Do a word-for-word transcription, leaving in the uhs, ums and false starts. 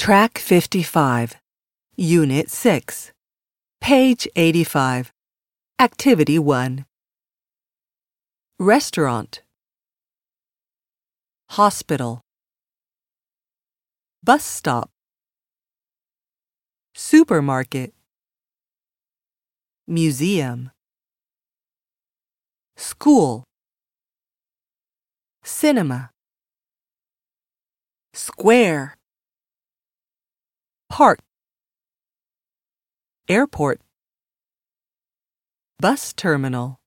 Track fifty-five, Unit six, Page eighty-five, Activity one. Restaurant, Hospital, Bus stop, Supermarket, Museum, School, Cinema, Square, Park, Airport, Bus terminal.